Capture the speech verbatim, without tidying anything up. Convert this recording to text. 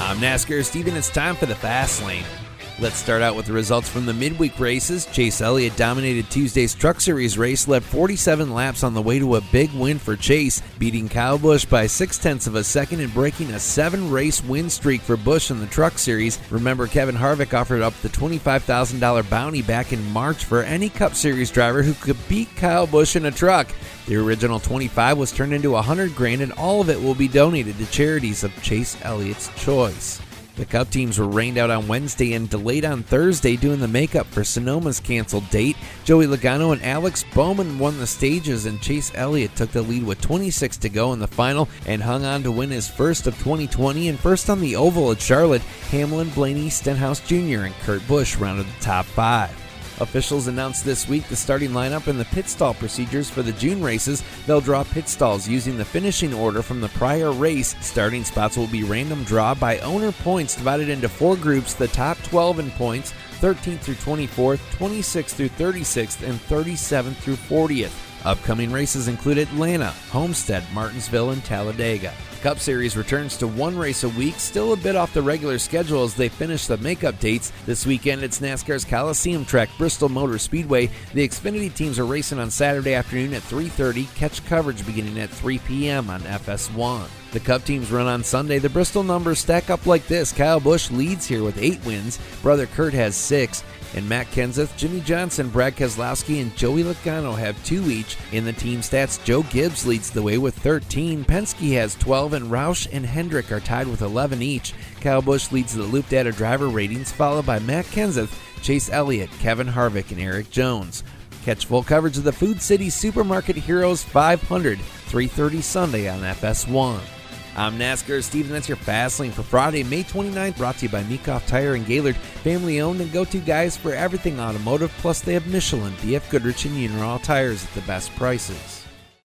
I'm NASCAR Steven. It's time for the Fast Lane. Let's start out with the results from the midweek races. Chase Elliott dominated Tuesday's Truck Series race, led forty-seven laps on the way to a big win for Chase, beating Kyle Busch by six-tenths of a second and breaking a seven-race win streak for Busch in the Truck Series. Remember, Kevin Harvick offered up the twenty-five thousand dollars bounty back in March for any Cup Series driver who could beat Kyle Busch in a truck. The original twenty-five was turned into one hundred grand, and all of it will be donated to charities of Chase Elliott's choice. The Cup teams were rained out on Wednesday and delayed on Thursday doing the makeup for Sonoma's canceled date. Joey Logano and Alex Bowman won the stages, and Chase Elliott took the lead with twenty-six to go in the final and hung on to win his first of twenty twenty. And first on the oval at Charlotte, Hamlin, Blaney, Stenhouse Junior and Kurt Busch rounded the top five. Officials announced this week the starting lineup and the pit stall procedures for the June races. They'll draw pit stalls using the finishing order from the prior race. Starting spots will be random draw by owner points divided into four groups, the top twelve in points, thirteenth through twenty-fourth, twenty-sixth through thirty-sixth, and thirty-seventh through fortieth. Upcoming races include Atlanta, Homestead, Martinsville, and Talladega. Cup Series returns to one race a week, still a bit off the regular schedule as they finish the makeup dates. This weekend, it's NASCAR's Coliseum track, Bristol Motor Speedway. The Xfinity teams are racing on Saturday afternoon at three thirty. Catch coverage beginning at three p.m. on F S one. The Cup teams run on Sunday. The Bristol numbers stack up like this. Kyle Busch leads here with eight wins. Brother Kurt has six. And Matt Kenseth, Jimmy Johnson, Brad Keselowski, and Joey Logano have two each. In the team stats, Joe Gibbs leads the way with thirteen. Penske has twelve, and Roush and Hendrick are tied with eleven each. Kyle Busch leads the Loop Data driver ratings, followed by Matt Kenseth, Chase Elliott, Kevin Harvick, and Eric Jones. Catch full coverage of the Food City Supermarket Heroes five hundred, three thirty Sunday on F S one. I'm NASCAR Steven. That's your Fast Lane for Friday, May twenty-ninth, brought to you by Meekoff Tire and Gaylord. Family owned and go-to guys for everything automotive, plus they have Michelin, B F Goodrich, and Uniroyal tires at the best prices.